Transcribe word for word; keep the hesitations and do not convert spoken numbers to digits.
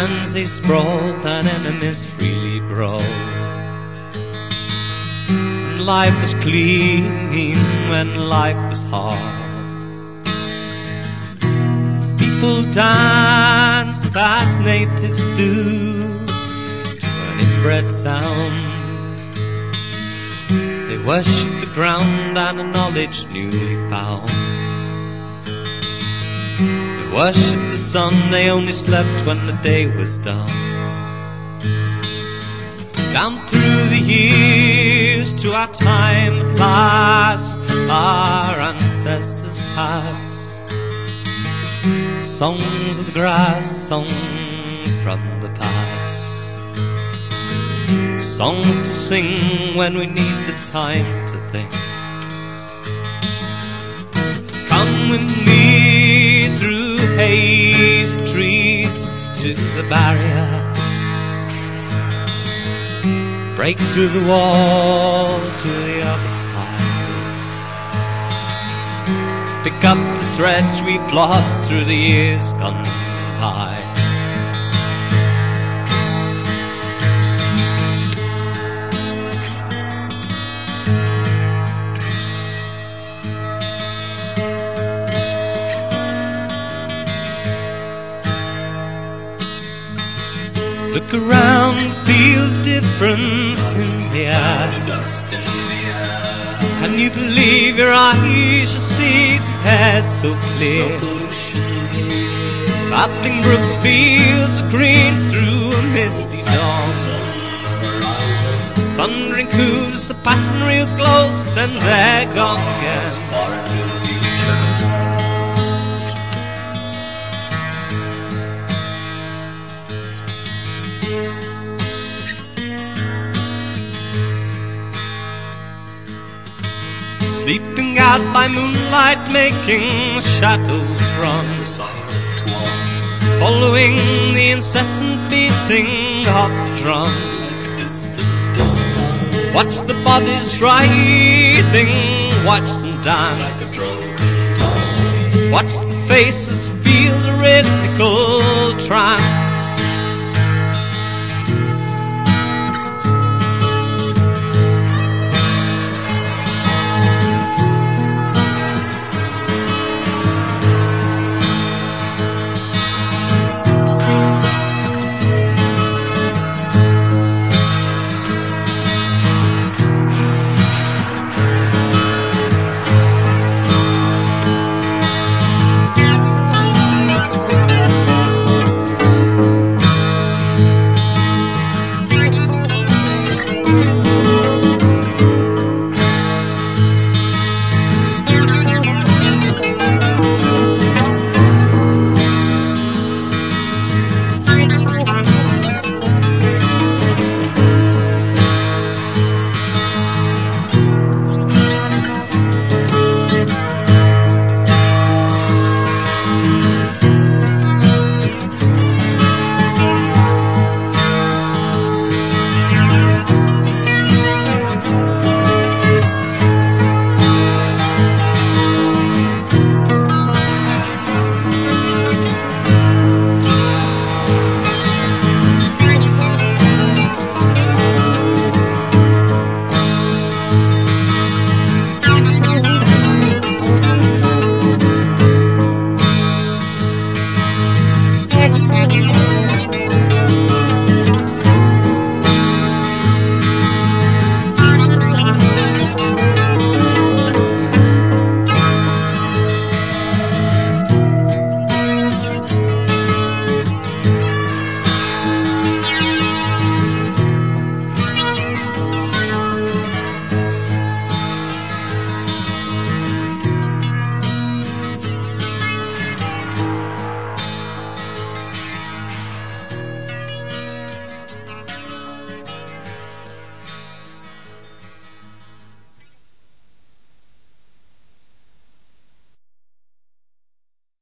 lands they sprawled and enemies freely brawled. And life was clean when life was hard. People danced as natives do to an inbred sound. They worshipped the ground and a knowledge newly found. They worshipped the sun, they only slept when the day was done. Down through the years to our time at last, our ancestors passed. Songs of the grass, songs from the past. Songs to sing when we need the time to think. Come with me through haze trees to the barrier. Break through the wall to the other side. Pick up the threads we've lost through the years gone by. Look around, feel the difference in the air. Can you believe your eyes shall see the air so clear? Babbling brooks, fields of green through a misty dawn. Thundering coos are passing real close and they're gone again. Sleeping out by moonlight, making the shadows run. Following the incessant beating of the drum. Watch the bodies writhing, watch them dance. Watch the faces feel the rhythmical trance.